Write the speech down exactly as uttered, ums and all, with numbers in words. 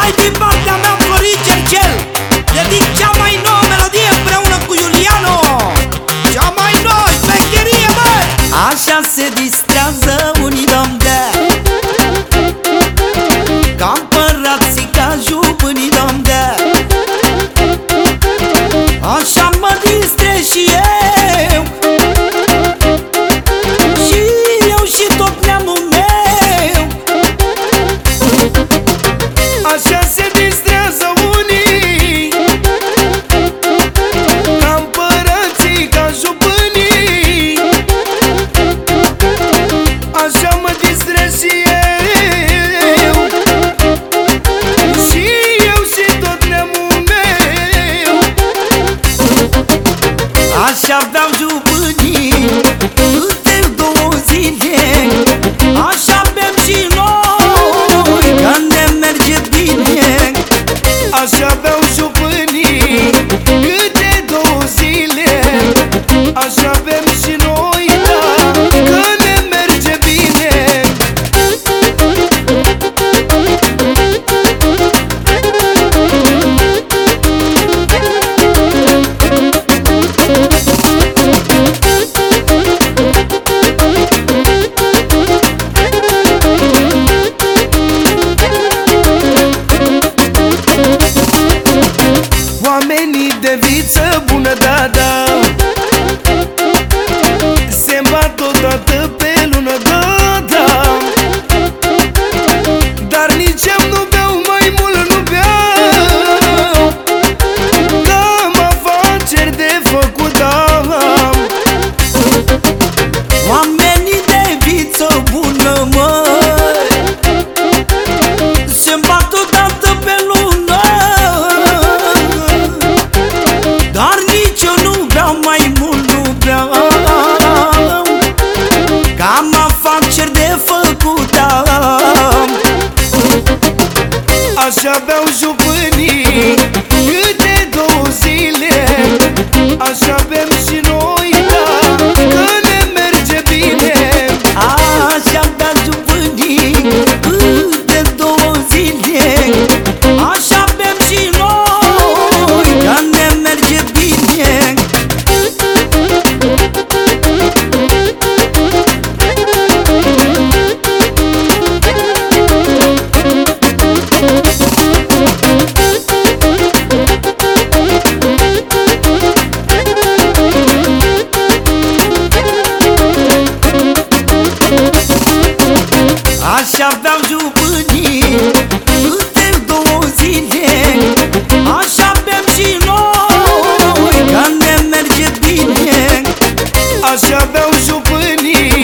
Hai din partea mea Florin Cercel, dedic cea mai nouă melodie împreună cu Iuliano, cea mai nouă șmecherie, bă! Așa se distrează unii domne, ca împărații, ca jupânii domne. Așa mă distrez și eu, și eu și tot neamul meu. Așa se distrează unii, ca împărații, ca jupânii. Așa mă distrez și eu, și eu și tot neamul meu. Așa aveau jupânii câte două zile, așa bem și noi, că ne merge bine. Așa aveau jupânii câte două zile, așa avem și noi, da, că ne merge bine. Oamenii de viță bună, da, da, se îmbată odată pe lună, da, da. Dar nici eu nu beau, mai mult nu beau, că am afaceri de făcut, da. Oamenii de viță bună, măi, se-mi bat odată pe lună, dar nici eu nu beau, mai mult nu beau, că am afaceri de făcut. Așa beau jupânii câte două zile, așa bem și noi, da, că ne merge bine. Așa bea jupânii câte două zile, așa bem și noi, că ne merge bine. Așa aveau jupânii câte două zile, așa bem și noi, că ne merge bine. Așa beau jupânii